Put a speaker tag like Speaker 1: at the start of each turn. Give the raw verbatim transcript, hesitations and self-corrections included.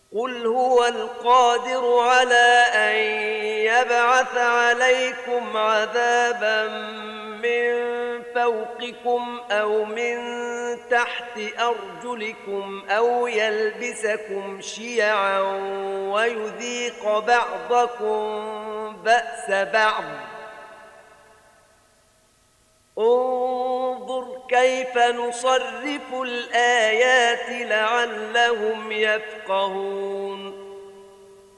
Speaker 1: قل هو القادر على أن يبعث عليكم عذابا من فوقكم أو من تحت أرجلكم أو يلبسكم شيعا ويذيق بعضكم بأس بعض. انظر كيف نصرف الآيات لعلهم يفقهون